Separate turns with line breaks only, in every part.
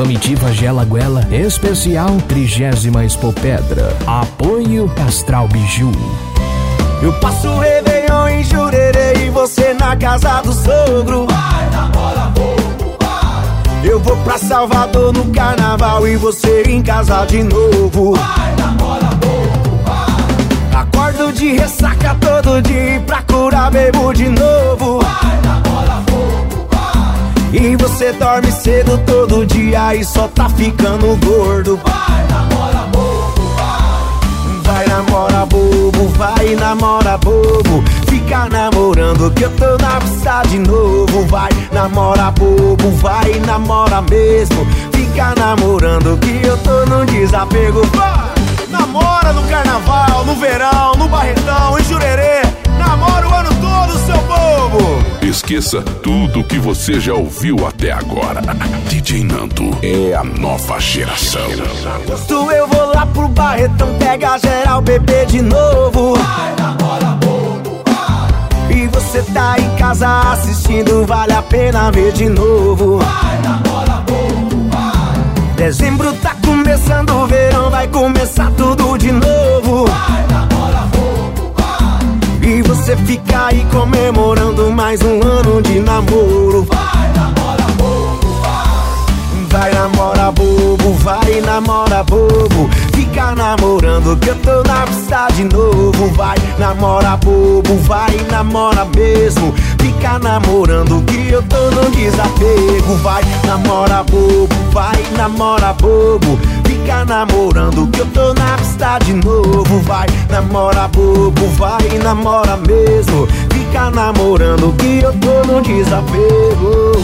Comitiva Gela Guela, especial 30ª Expo Pedra. Apoio Astral Biju.
Eu passo o Réveillon em Jurerê e você na casa do sogro.
Vai, namora bobo, vai.
Eu vou pra Salvador no carnaval e você em casa de novo.
Vai, namora bobo, vai.
Acordo de ressaca todo dia e pra curar bebo de novo.
Vai, namora bobo, vai.
E você dorme cedo todo dia e só tá ficando gordo.
Vai, namora bobo, vai.
Vai, namora bobo, vai, namora bobo. Fica namorando que eu tô na pista de novo. Vai, namora bobo, vai, namora mesmo. Fica namorando que eu tô num desapego. Vai, namora no carnaval, no verão, no Barretão, em Jurerê. Namora o ano todo, seu bobo.
Esqueça tudo que você já ouviu até agora. DJ Nando é a nova geração.
Agosto eu vou lá pro Barretão, pega geral, bebê de novo.
Vai, namora bobo, vai.
E você tá em casa assistindo, vale a pena ver de novo.
Vai, namora bobo, vai.
Dezembro tá começando o verão, vai começar tudo de novo.
Vai, namora bobo, vai.
E você fica aí comemorando mais um ano de namoro.
Vai, namora bobo, vai.
Vai, namora bobo, vai, namora bobo. Fica namorando que eu tô na pista de novo. Vai, namora bobo, vai, namora mesmo. Fica namorando que eu tô num desapego. Vai, namora bobo, vai, namora bobo. Fica namorando que eu tô na pista de novo. Vai, namora bobo, vai, namora mesmo. Fica namorando que eu tô num desapego.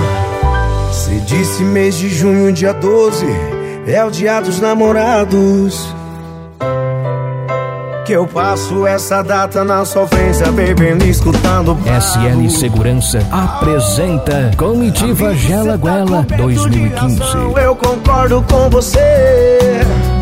Cê disse mês de junho, dia 12, é o dia dos namorados. Que eu passo essa data na sofrência, bebendo e escutando bravo.
SL Segurança apresenta Comitiva Gela Guela 2015.
Eu concordo com você,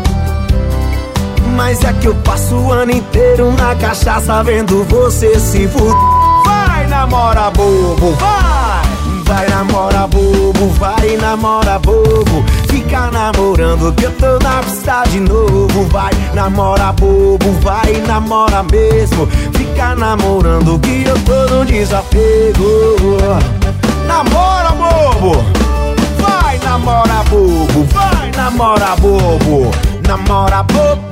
mas é que eu passo o ano inteiro na cachaça vendo você se fuder. Vai, namora bobo, vai! Vai, namora bobo, vai, namora bobo. Fica namorando que eu tô na pista de novo. Vai, namora bobo, vai, namora mesmo. Fica namorando que eu tô no desapego. Namora bobo, vai, namora bobo, vai, namora bobo. Namora bobo.